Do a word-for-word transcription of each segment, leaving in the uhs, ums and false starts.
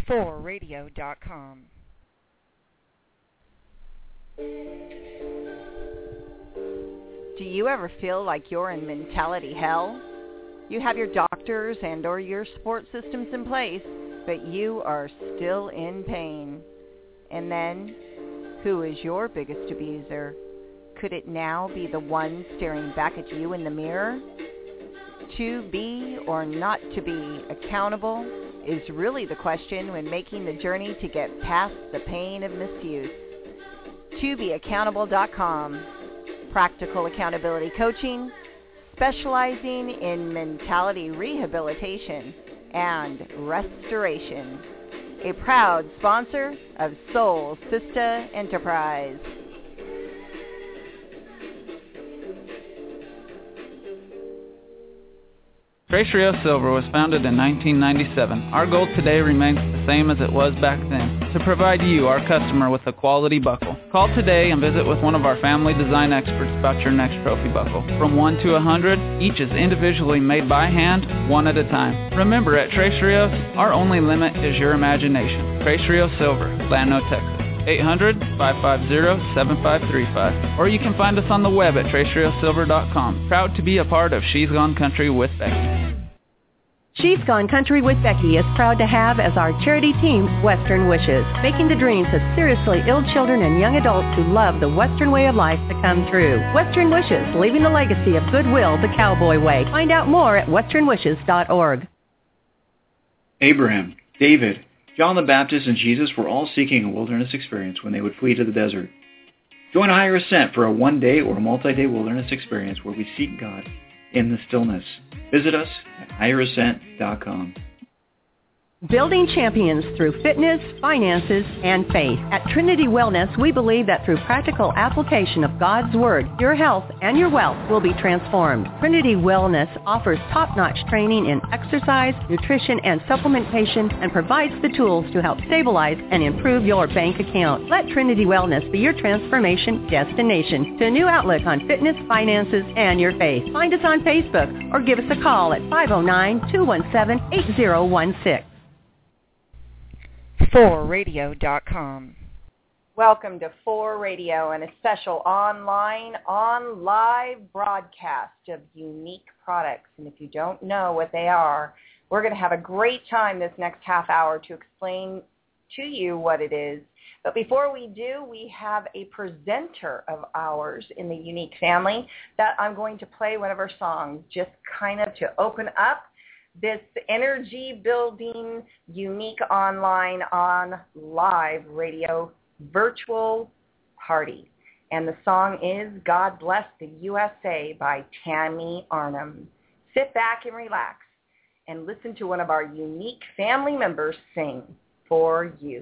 four radio dot com. Do you ever feel like you're in mentality hell? You have your doctors and or your support systems in place, but you are still in pain. And then, who is your biggest abuser? Could it now be the one staring back at you in the mirror? To be or not to be accountable is really the question when making the journey to get past the pain of misuse. to be accountable dot com. Practical accountability coaching, specializing in mentality rehabilitation and restoration. A proud sponsor of Soul Sista Enterprise. Tres Rios Silver was founded in nineteen ninety-seven. Our goal today remains the same as it was back then, to provide you, our customer, with a quality buckle. Call today and visit with one of our family design experts about your next trophy buckle. From one to one hundred, each is individually made by hand, one at a time. Remember, at Tres Rios, our only limit is your imagination. Tres Rios Silver, Llano, Texas. eight hundred, five five zero, seven five three five. Or you can find us on the web at tres rios silver dot com. Proud to be a part of She's Gone Country with Becky. She's Gone Country with Becky is proud to have as our charity team Western Wishes, making the dreams of seriously ill children and young adults who love the Western way of life to come true. Western Wishes, leaving the legacy of goodwill the cowboy way. Find out more at western wishes dot org. Abraham, David, John the Baptist, and Jesus were all seeking a wilderness experience when they would flee to the desert. Join Higher Ascent for a one-day or multi-day wilderness experience where we seek God in the stillness. Visit us at higher ascent dot com. Building champions through fitness, finances, and faith. At Trinity Wellness, we believe that through practical application of God's Word, your health and your wealth will be transformed. Trinity Wellness offers top-notch training in exercise, nutrition, and supplementation, and provides the tools to help stabilize and improve your bank account. Let Trinity Wellness be your transformation destination to a new outlook on fitness, finances, and your faith. Find us on Facebook or give us a call at five oh nine, two one seven, eight oh one six. four radio dot com. Welcome to four Radio and a special online, on live broadcast of unique products. And if you don't know what they are, we're going to have a great time this next half hour to explain to you what it is. But before we do, we have a presenter of ours in the Unique family that I'm going to play one of our songs just kind of to open up this energy-building, unique online, on live radio virtual party. And the song is God Bless the U S A by Tammy Arnhem. Sit back and relax and listen to one of our unique family members sing for you.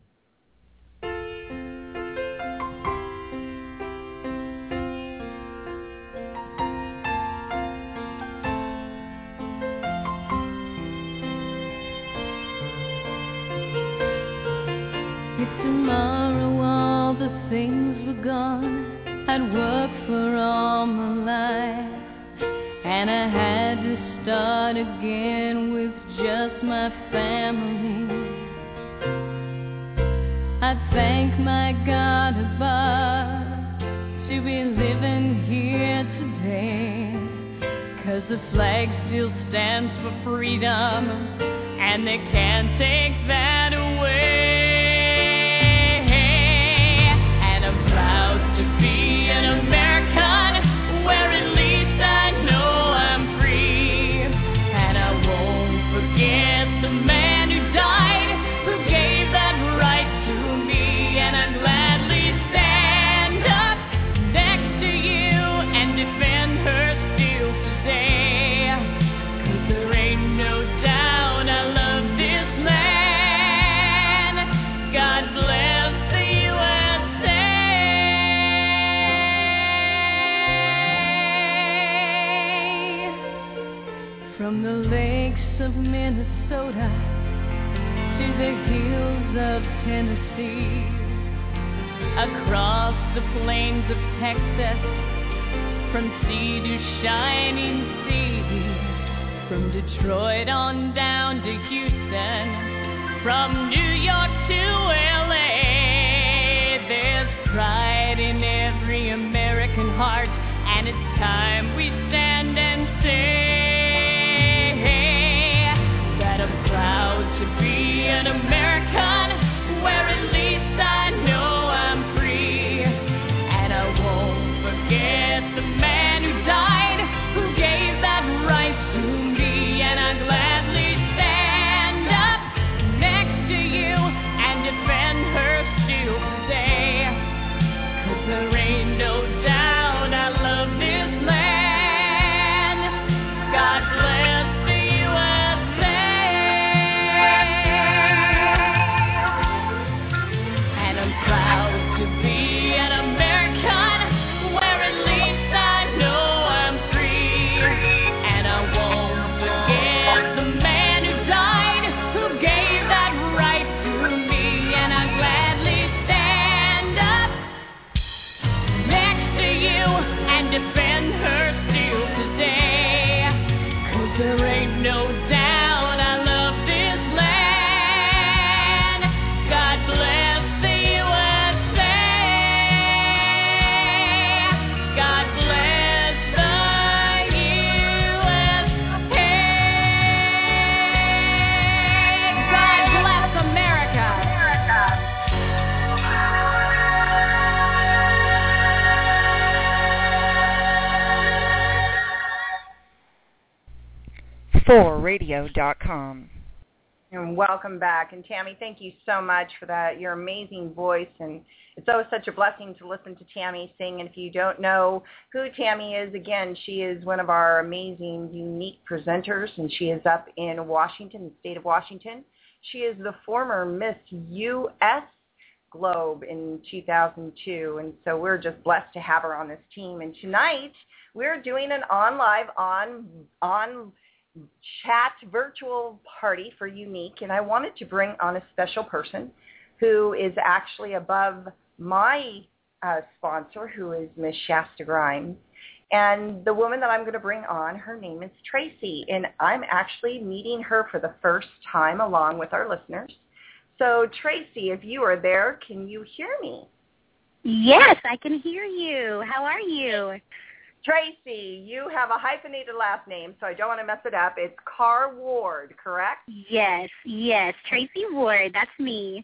Tomorrow all the things were gone. I'd worked for all my life, and I had to start again with just my family. I thank my God above to be living here today, 'cause the flag still stands for freedom, and they can't take that away. Proud to be an American, where at least I know I'm free. And I won't forget the man who died, who gave that right to me. And I'd gladly stand up next to you and defend her still today. 'Cause there ain't no doubt I love this land. God bless the U S A. From the lakes of Minnesota to the hills of Tennessee, across the plains of Texas, from sea to shining sea, from Detroit on down to Houston, from New York to L A. There's pride in every American heart, and it's time we stand and say that I'm proud to be an American, where at least I know I'm free. And I won't forget the man who died, who gave that right to me. And I gladly stand up next to you and defend her still today. 'Cause there ain't no doubt I love this land. God bless the U S A. And I'm proud to be an American, where at least I know I'm free. And I won't forget the man who died, who gave that right to me. And I gladly stand up next to you and defend her still today. 'Cause there ain't no doubt I love this land. God bless the U S A. God bless the U S A. God bless America. four radio dot com. And welcome back. And Tammy, thank you so much for that, your amazing voice. And it's always such a blessing to listen to Tammy sing. And if you don't know who Tammy is, again, she is one of our amazing, unique presenters, and she is up in Washington, the state of Washington. She is the former Miss U S Globe in two thousand two, and so we're just blessed to have her on this team. And tonight, we're doing an on live, on on chat virtual party for Unique, and I wanted to bring on a special person who is actually above my uh, sponsor, who is Miss Shasta Grimes. And the woman that I'm going to bring on, her name is Tracy, and I'm actually meeting her for the first time along with our listeners. So Tracy, if you are there, can you hear me? Yes, I can hear you. How are you? Tracy, you have a hyphenated last name, so I don't want to mess it up. It's Carr Ward, correct? Yes, yes. Tracy Ward, that's me.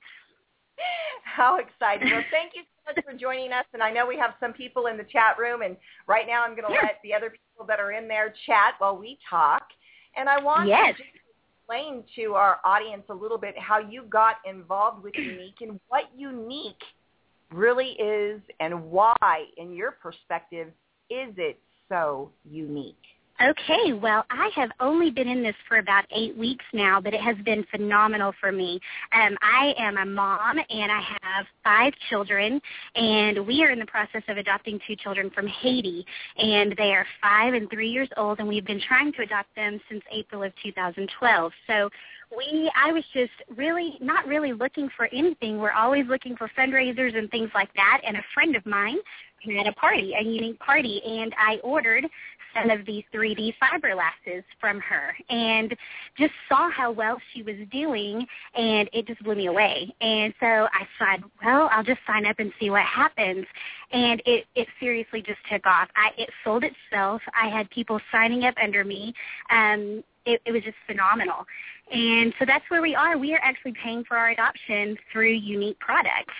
How exciting. Well, thank you so much for joining us. And I know we have some people in the chat room, and right now I'm going to yeah. let the other people that are in there chat while we talk. And I want yes. to explain to our audience a little bit how you got involved with Unique and what Unique really is and why, in your perspective, is it so unique? Okay, well, I have only been in this for about eight weeks now, but it has been phenomenal for me. Um, I am a mom, and I have five children, and we are in the process of adopting two children from Haiti, and they are five and three years old, and we've been trying to adopt them since April of two thousand twelve. So we, I was just really, not really looking for anything. We're always looking for fundraisers and things like that, and a friend of mine had a party, a unique party, and I ordered some of these three D fiberglasses from her and just saw how well she was doing, and it just blew me away. And so I said, well, I'll just sign up and see what happens. And it, it seriously just took off. I, it sold itself. I had people signing up under me. Um, it, it was just phenomenal. And so that's where we are. We are actually paying for our adoption through Unique products.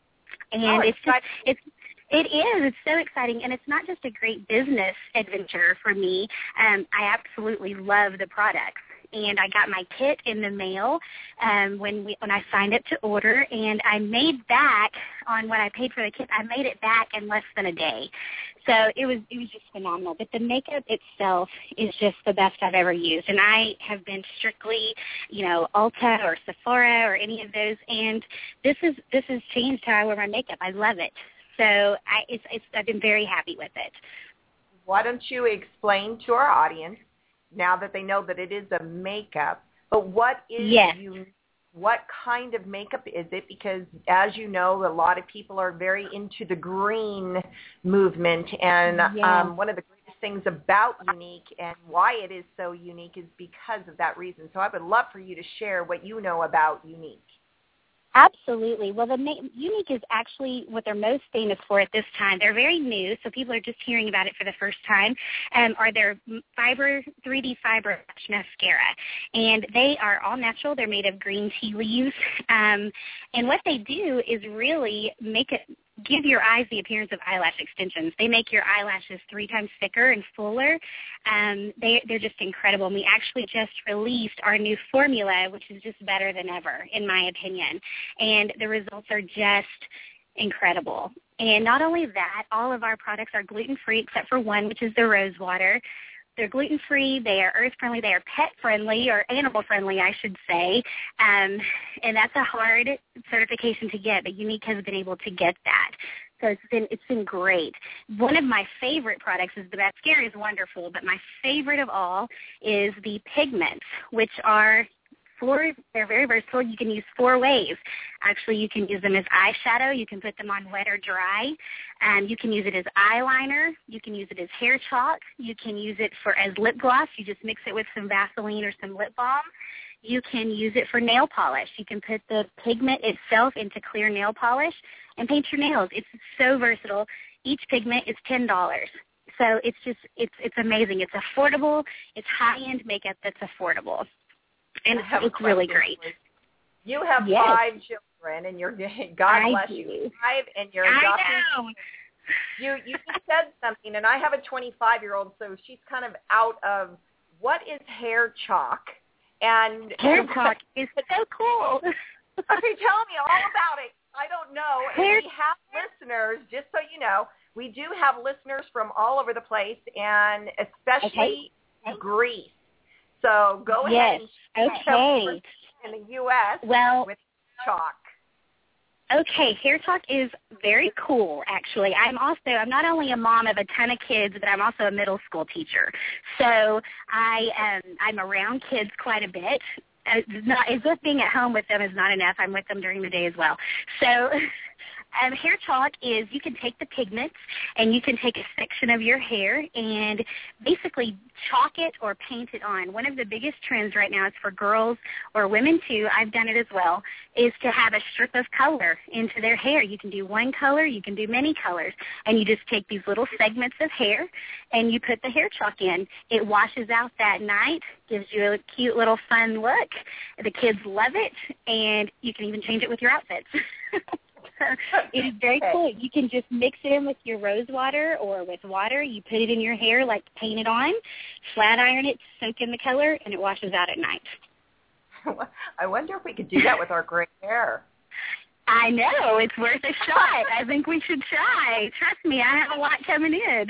And oh, it's just, it's, It is. It's so exciting, and it's not just a great business adventure for me. Um, I absolutely love the products, and I got my kit in the mail um, when we when I signed up to order, and I made back on what I paid for the kit. I made it back in less than a day, so it was it was just phenomenal. But the makeup itself is just the best I've ever used, and I have been strictly, you know, Ulta or Sephora or any of those, and this is this has changed how I wear my makeup. I love it. So I, it's, it's, I've been very happy with it. Why don't you explain to our audience, now that they know that it is a makeup, but what is yes. you, what kind of makeup is it? Because as you know, a lot of people are very into the green movement, and yes. um, one of the greatest things about Younique and why it is so unique is because of that reason. So I would love for you to share what you know about Younique. Absolutely. Well, the ma- Younique is actually what they're most famous for at this time. They're very new, so people are just hearing about it for the first time, um, are their fiber, three D fiber mascara. And they are all natural. They're made of green tea leaves. Um, and what they do is really make it, give your eyes the appearance of eyelash extensions. They make your eyelashes three times thicker and fuller. Um, they, they're just incredible. And we actually just released our new formula, which is just better than ever, in my opinion. And the results are just incredible. And not only that, all of our products are gluten-free except for one, which is the rose water. They're gluten-free, they are earth-friendly, they are pet-friendly, or animal-friendly, I should say. Um, and that's a hard certification to get, but Younique has been able to get that. So it's been it's been great. One of my favorite products is the mascara is wonderful, but my favorite of all is the pigments, which are four, they're very versatile. You can use four ways. Actually, you can use them as eyeshadow. You can put them on wet or dry. Um, you can use it as eyeliner. You can use it as hair chalk. You can use it for as lip gloss. You just mix it with some Vaseline or some lip balm. You can use it for nail polish. You can put the pigment itself into clear nail polish and paint your nails. It's so versatile. Each pigment is ten dollars. So it's just, it's it's amazing. It's affordable. It's high-end makeup that's affordable. And it's really great. You have yes. five children, and you're, God bless I you, do. five, and you're I adopting. know. You, you just said something, and I have a twenty-five-year-old, so she's kind of out of what is hair chalk. And hair chalk is so cool. Okay, tell me all about it. I don't know. Hair- and we have listeners, just so you know, we do have listeners from all over the place, and especially okay. Greece. So go yes. ahead and okay. in the U S well, with chalk. Okay, hair chalk is very cool, actually. I'm also, I'm not only a mom of a ton of kids, but I'm also a middle school teacher. So I, um, I'm around kids quite a bit. It's not, as if being at home with them is not enough. I'm with them during the day as well. So um, hair chalk is you can take the pigments and you can take a section of your hair and basically chalk it or paint it on. One of the biggest trends right now is for girls or women too, I've done it as well, is to have a strip of color into their hair. You can do one color, you can do many colors, and you just take these little segments of hair and you put the hair chalk in. It washes out that night, gives you a cute little fun look. The kids love it, and you can even change it with your outfits. It is very cool. You can just mix it in with your rose water or with water. You put it in your hair, like paint it on, flat iron it, soak in the color, and it washes out at night. I wonder if we could do that with our gray hair. I know. It's worth a shot. I think we should try. Trust me, I have a lot coming in.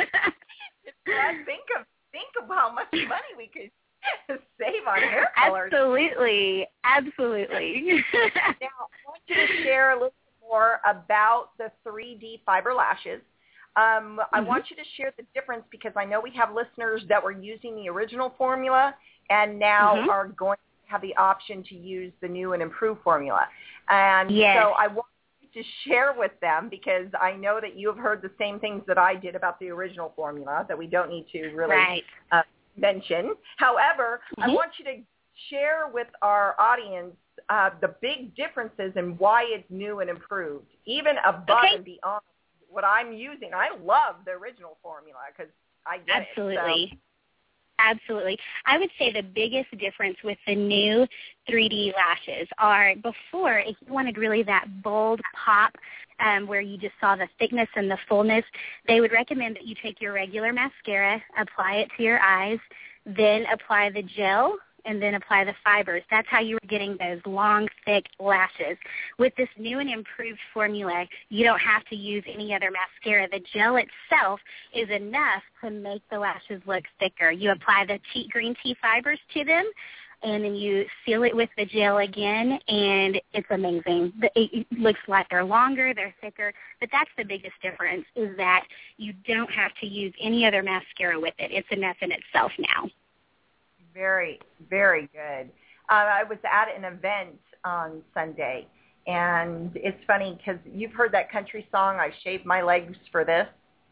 Well, think of think of how much money we could save on hair colors. Absolutely. Absolutely. Now, I want you to share a little bit more about the three D fiber lashes. Um, I mm-hmm. want you to share the difference because I know we have listeners that were using the original formula and now mm-hmm. are going to have the option to use the new and improved formula. And yes. so I want you to share with them because I know that you have heard the same things that I did about the original formula that we don't need to really right. uh, mention. However, mm-hmm. I want you to share with our audience uh, the big differences and why it's new and improved, even above okay. and beyond what I'm using. I love the original formula because I get Absolutely. it. So. Absolutely. I would say the biggest difference with the new three D lashes are before, if you wanted really that bold pop um, where you just saw the thickness and the fullness, they would recommend that you take your regular mascara, apply it to your eyes, then apply the gel, and then apply the fibers. That's how you were getting those long, thick lashes. With this new and improved formula, you don't have to use any other mascara. The gel itself is enough to make the lashes look thicker. You apply the tea, green tea fibers to them, and then you seal it with the gel again, and it's amazing. It looks like they're longer, they're thicker, but that's the biggest difference is that you don't have to use any other mascara with it. It's enough in itself now. Very, very good. Uh, I was at an event on Sunday, and it's funny because you've heard that country song, I shaved my legs for this.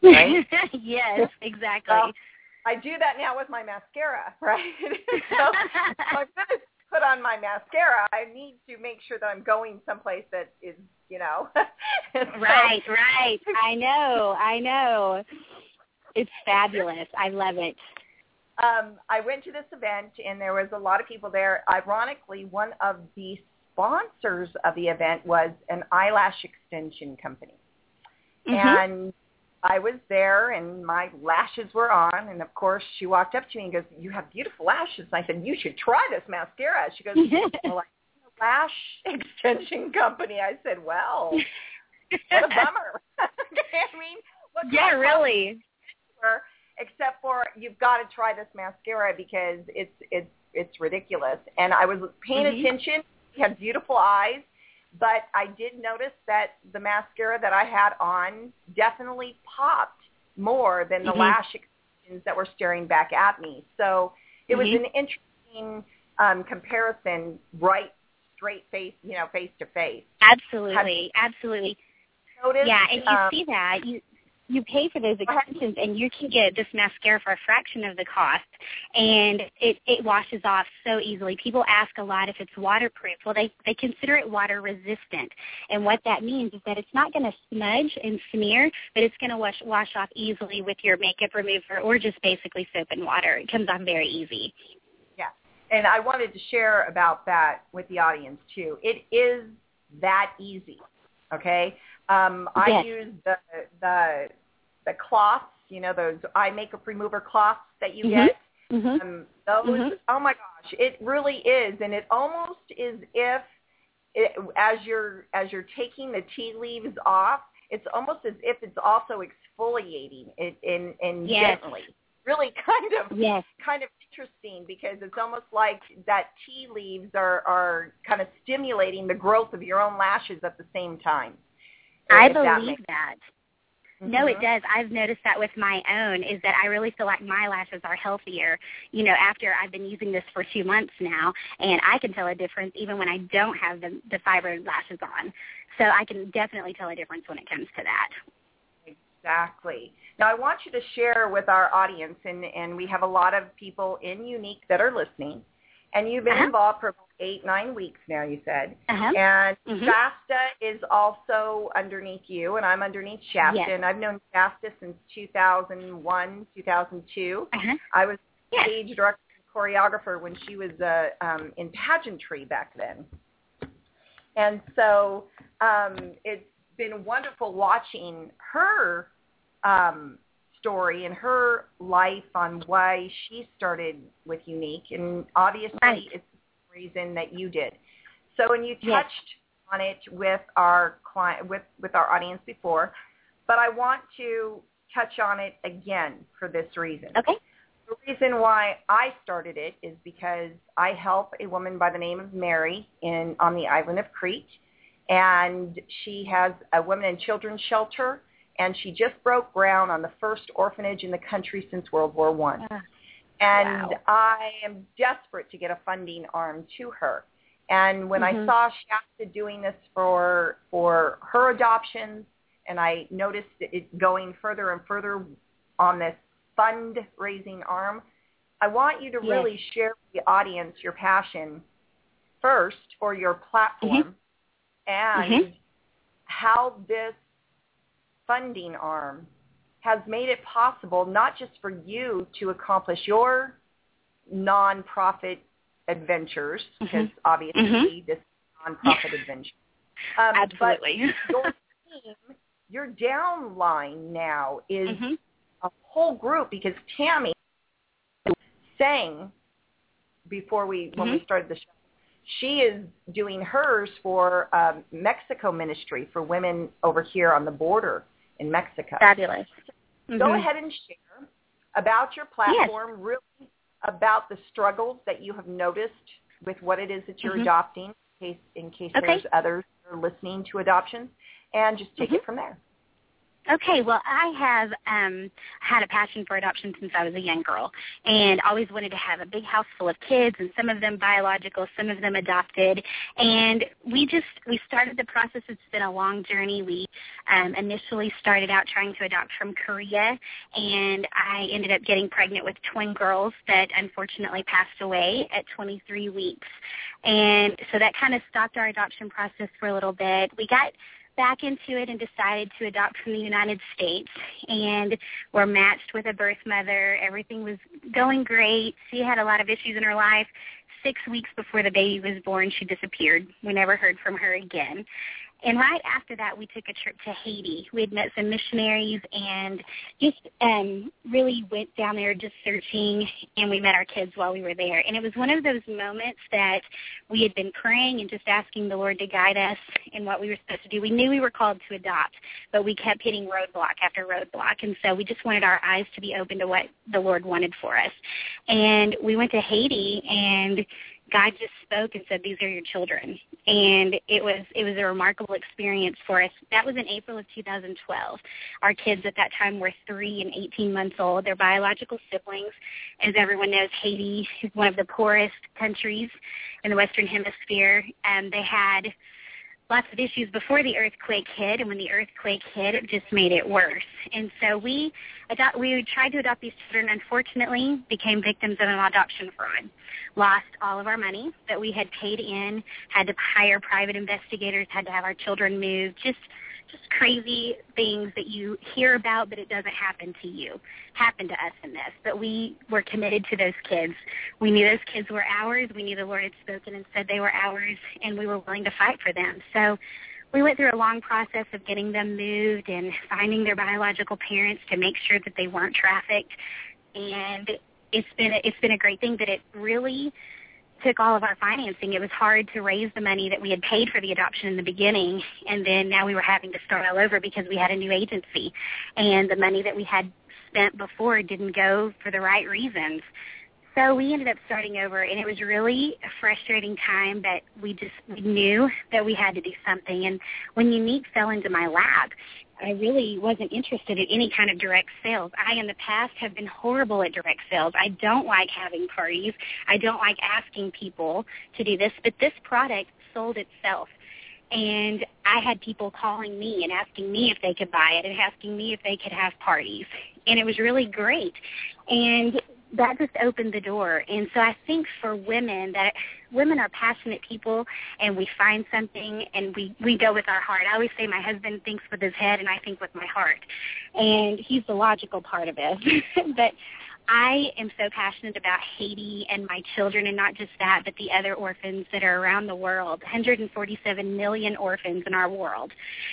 right? Yes, exactly. Well, I do that now with my mascara, right? So if I'm going to put on my mascara, I need to make sure that I'm going someplace that is, you know. so, right, right. I know, I know. It's fabulous. I love it. Um, I went to this event, and there was a lot of people there. Ironically, one of the sponsors of the event was an eyelash extension company. Mm-hmm. And I was there, and my lashes were on, and, of course, she walked up to me and goes, you have beautiful lashes. And I said, you should try this mascara. She goes, well, I'm a lash extension company. I said, well, what a bummer. I mean, what yeah, really. Except for you've got to try this mascara because it's it's it's ridiculous. And I was paying mm-hmm. attention. You have beautiful eyes, but I did notice that the mascara that I had on definitely popped more than the mm-hmm. lash extensions that were staring back at me. So it mm-hmm. was an interesting um, comparison, right, straight face, you know, face to face. Absolutely, absolutely. Noticed, yeah, and you um, see that you. You pay for those extensions, and you can get this mascara for a fraction of the cost, and it, it washes off so easily. People ask a lot if it's waterproof. Well, they, they consider it water resistant, and what that means is that it's not going to smudge and smear, but it's going to wash, wash off easily with your makeup remover or just basically soap and water. It comes off very easy. Yeah, and I wanted to share about that with the audience, too. It is that easy, okay? Um, I yes. use the the the cloths, you know, those eye makeup remover cloths that you mm-hmm. get. Mm-hmm. Um, those, mm-hmm. oh my gosh, it really is, and it almost is if, it, as you're as you're taking the tea leaves off, it's almost as if it's also exfoliating it in in yes. gently. Really, kind of yes. kind of interesting because it's almost like that tea leaves are are kind of stimulating the growth of your own lashes at the same time. I that believe makes- that. Mm-hmm. No, it does. I've noticed that with my own is that I really feel like my lashes are healthier, you know, after I've been using this for two months now, and I can tell a difference even when I don't have the, the fiber lashes on. So I can definitely tell a difference when it comes to that. Exactly. Now, I want you to share with our audience, and, and we have a lot of people in Unique that are listening, and you've been uh-huh. involved for eight, nine weeks now, you said. Uh-huh. And mm-hmm. Shasta is also underneath you, and I'm underneath Shasta. Yes. And I've known Shasta since two thousand one, two thousand two. Uh-huh. I was yes. stage director and choreographer when she was uh, um, in pageantry back then. And so um, it's been wonderful watching her um, story and her life on why she started with Unique. And obviously right. it's reason that you did. So, and you touched yes. on it with our client, with, with our audience before, but I want to touch on it again for this reason. Okay. The reason why I started it is because I help a woman by the name of Mary in on the island of Crete, and she has a women and children's shelter, and she just broke ground on the first orphanage in the country since World War One. Uh. And wow. I am desperate to get a funding arm to her. And when mm-hmm. I saw Shasta doing this for for her adoptions, and I noticed it going further and further on this fundraising arm, I want you to yes. really share with the audience your passion first for your platform mm-hmm. and mm-hmm. how this funding arm has made it possible not just for you to accomplish your nonprofit adventures, mm-hmm. because obviously mm-hmm. this is a nonprofit adventure. Um, Absolutely. But your team, your downline now is mm-hmm. a whole group, because Tammy sang before we when mm-hmm. we started the show. She is doing hers for um, Mexico ministry for women over here on the border in Mexico. Fabulous. Mm-hmm. Go ahead and share about your platform, yes. really about the struggles that you have noticed with what it is that you're mm-hmm. adopting, in case, in case okay. there's others who are listening to adoptions, and just take mm-hmm. it from there. Okay, well, I have um, had a passion for adoption since I was a young girl, and always wanted to have a big house full of kids, and some of them biological, some of them adopted. And we just we started the process. It's been a long journey. We um, initially started out trying to adopt from Korea, and I ended up getting pregnant with twin girls that unfortunately passed away at twenty-three weeks. And so that kind of stopped our adoption process for a little bit. We got back into it and decided to adopt from the United States, and were matched with a birth mother. Everything was going great. She had a lot of issues in her life. Six weeks before the baby was born, she disappeared. We never heard from her again. And right after that, we took a trip to Haiti. We had met some missionaries and just um, really went down there just searching, and we met our kids while we were there. And it was one of those moments that we had been praying and just asking the Lord to guide us in what we were supposed to do. We knew we were called to adopt, but we kept hitting roadblock after roadblock. And so we just wanted our eyes to be open to what the Lord wanted for us. And we went to Haiti, and God just spoke and said, "These are your children." And it was it was a remarkable experience for us. That was in April of two thousand twelve. Our kids at that time were three and eighteen months old. They're biological siblings. As everyone knows, Haiti is one of the poorest countries in the Western Hemisphere. And they had lots of issues before the earthquake hit, and when the earthquake hit, it just made it worse. And so we adopt, we tried to adopt these children, unfortunately became victims of an adoption fraud, lost all of our money that we had paid in, had to hire private investigators, had to have our children moved, just just crazy things that you hear about, but it doesn't happen to you, happened to us in this. But we were committed to those kids. We knew those kids were ours. We knew the Lord had spoken and said they were ours, and we were willing to fight for them. So we went through a long process of getting them moved and finding their biological parents to make sure that they weren't trafficked. And it's been a, it's been a great thing that it really took all of our financing. It was hard to raise the money that we had paid for the adoption in the beginning, and then now we were having to start all over because we had a new agency, and the money that we had spent before didn't go for the right reasons. So we ended up starting over, and it was really a frustrating time, but we just we knew that we had to do something. And when Unique fell into my lap, I really wasn't interested in any kind of direct sales. I, in the past, have been horrible at direct sales. I don't like having parties. I don't like asking people to do this, but this product sold itself. And I had people calling me and asking me if they could buy it and asking me if they could have parties. And it was really great. And that just opened the door. And so I think for women, that women are passionate people, and we find something and we, we go with our heart. I always say my husband thinks with his head and I think with my heart. And he's the logical part of it. But I am so passionate about Haiti and my children, and not just that, but the other orphans that are around the world, one hundred forty-seven million orphans in our world.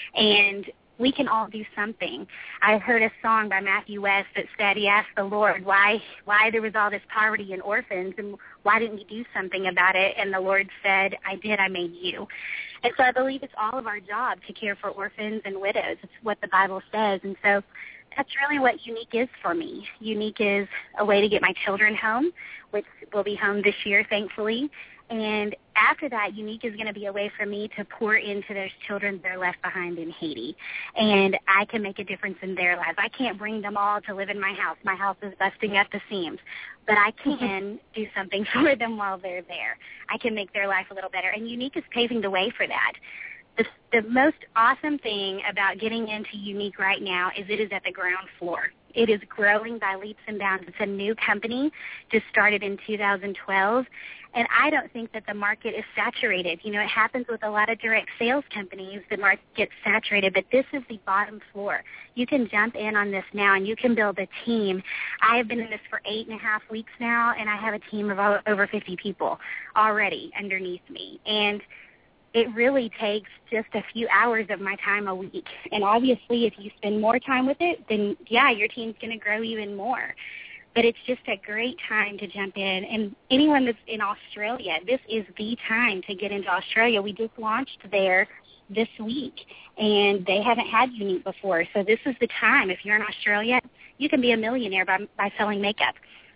And we can all do something. I heard a song by Matthew West that said he asked the Lord why why there was all this poverty in orphans, and why didn't you do something about it? And the Lord said, I did, I made you. And so I believe it's all of our job to care for orphans and widows. It's what the Bible says. And so that's really what Unique is for me. Unique is a way to get my children home, which will be home this year, thankfully. And after that, Unique is going to be a way for me to pour into those children that are left behind in Haiti. And I can make a difference in their lives. I can't bring them all to live in my house. My house is busting at the seams. But I can do something for them while they're there. I can make their life a little better. And Unique is paving the way for that. The, the most awesome thing about getting into Unique right now is it is at the ground floor. It is growing by leaps and bounds. It's a new company, just started in two thousand twelve, and I don't think that the market is saturated. You know, it happens with a lot of direct sales companies. The market gets saturated, but this is the bottom floor. You can jump in on this now, and you can build a team. I have been in this for eight and a half weeks now, and I have a team of over fifty people already underneath me, and it really takes just a few hours of my time a week. And obviously, if you spend more time with it, then, yeah, your team's going to grow even more. But it's just a great time to jump in. And anyone that's in Australia, this is the time to get into Australia. We just launched there this week, and they haven't had Unique before. So this is the time. If you're in Australia, you can be a millionaire by, by selling makeup.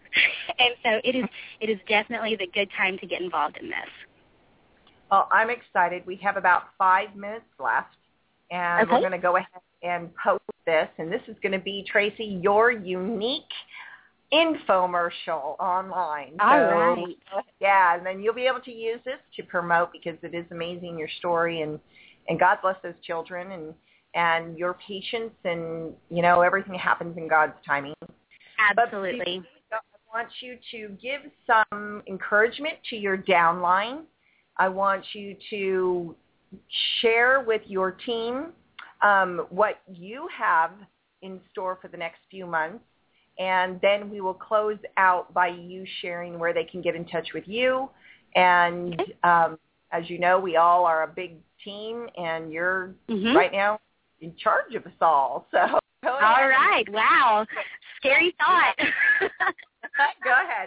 And so it is, it is definitely the good time to get involved in this. Well, I'm excited. We have about five minutes left, and okay. we're going to go ahead and post this, and this is going to be, Tracy, your unique infomercial online. All so, right. Yeah, and then you'll be able to use this to promote, because it is amazing, your story, and, and God bless those children, and, and your patience, and, you know, everything happens in God's timing. Absolutely. But I want you to give some encouragement to your downline. I want you to share with your team um, what you have in store for the next few months. And then we will close out by you sharing where they can get in touch with you. And um, as you know, we all are a big team, and you're mm-hmm. right now in charge of us all. So go all ahead. right. Wow. Scary thought. Go ahead.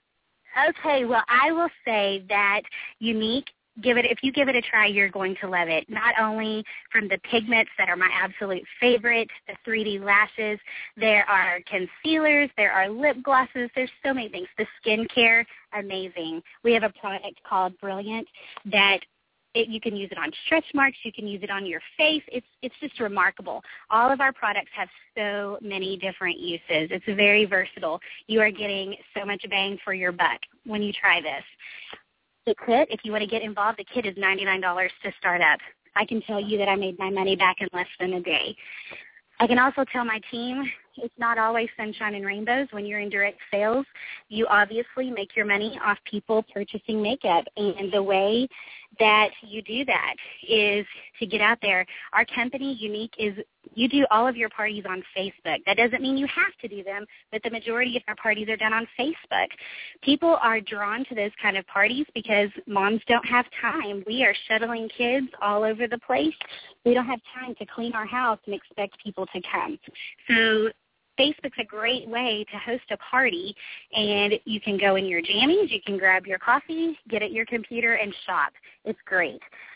Okay. Well, I will say that Unique, give it, if you give it a try, you're going to love it. Not only from the pigments that are my absolute favorite, the three D lashes, there are concealers, there are lip glosses, there's so many things. The skincare, amazing. We have a product called Brilliant that it, you can use it on stretch marks, you can use it on your face. It's it's just remarkable. All of our products have so many different uses. It's very versatile. You are getting so much bang for your buck when you try this. The kit, if you want to get involved, the kit is ninety-nine dollars to start up. I can tell you that I made my money back in less than a day. I can also tell my team it's not always sunshine and rainbows. When you're in direct sales, you obviously make your money off people purchasing makeup. And the way that you do that is to get out there. Our company, Unique, is you do all of your parties on Facebook. That doesn't mean you have to do them, but the majority of our parties are done on Facebook. People are drawn to those kind of parties because moms don't have time. We are shuttling kids all over the place. We don't have time to clean our house and expect people to come. So Facebook's a great way to host a party, and you can go in your jammies, you can grab your coffee, get at your computer, and shop. It's great.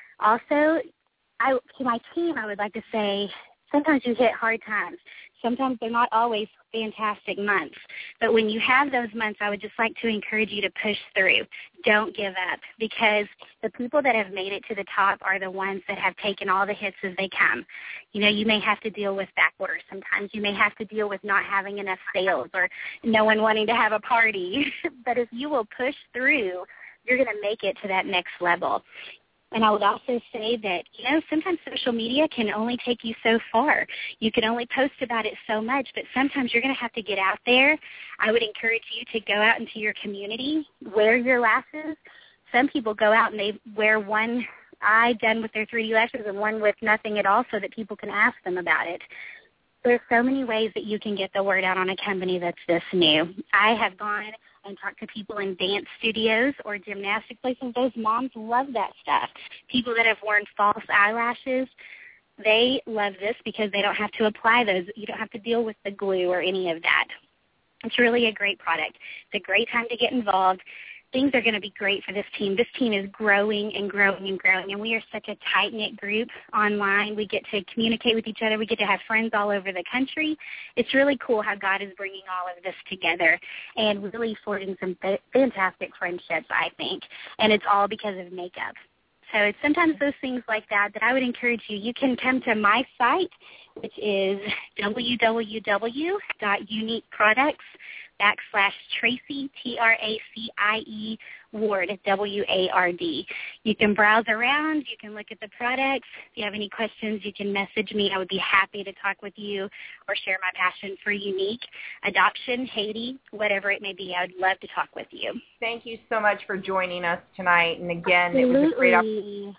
Also, I, to my team, I would like to say sometimes you hit hard times. Sometimes they're not always fantastic months. But when you have those months, I would just like to encourage you to push through. Don't give up, because the people that have made it to the top are the ones that have taken all the hits as they come. You know, you may have to deal with back orders. Sometimes you may have to deal with not having enough sales or no one wanting to have a party. But if you will push through, you're going to make it to that next level. And I would also say that, you know, sometimes social media can only take you so far. You can only post about it so much, but sometimes you're going to have to get out there. I would encourage you to go out into your community, wear your lashes. Some people go out and they wear one eye done with their three D lashes and one with nothing at all so that people can ask them about it. There's so many ways that you can get the word out on a company that's this new. I have gone and talk to people in dance studios or gymnastic places. Those moms love that stuff. People that have worn false eyelashes, they love this because they don't have to apply those. You don't have to deal with the glue or any of that. It's really a great product. It's a great time to get involved. Things are going to be great for this team. This team is growing and growing and growing, and we are such a tight-knit group online. We get to communicate with each other. We get to have friends all over the country. It's really cool how God is bringing all of this together and really forging some th- fantastic friendships, I think, and it's all because of makeup. So it's sometimes those things like that that I would encourage you. You can come to my site, which is w w w dot unique products backslash Tracy, T R A C I E, Ward, W A R D. You can browse around. You can look at the products. If you have any questions, you can message me. I would be happy to talk with you or share my passion for Unique, adoption, Haiti, whatever it may be. I would love to talk with you. Thank you so much for joining us tonight. And again, Absolutely. It was a great opportunity.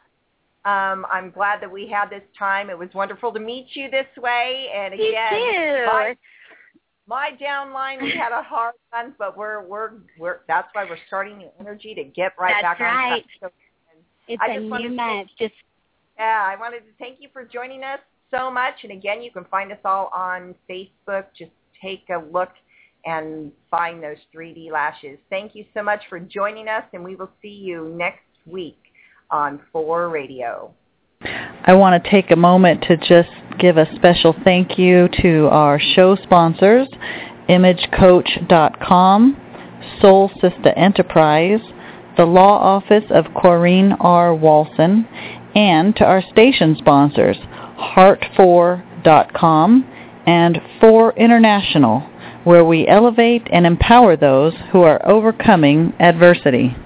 Um, I'm glad that we had this time. It was wonderful to meet you this way. And again, Me too. My, my downline, we had a hard month, but we're we're we're. That's why we're starting the energy to get right That's back right. on track. So, it's I a just new month. Just yeah, I wanted to thank you for joining us so much. And again, you can find us all on Facebook. Just take a look and find those three D lashes. Thank you so much for joining us, and we will see you next week on four Radio. I want to take a moment to just give a special thank you to our show sponsors, image coach dot com, Soul Sister Enterprise, the Law Office of Corrine R. Walson, and to our station sponsors, heart four dot com, and four International, where we elevate and empower those who are overcoming adversity.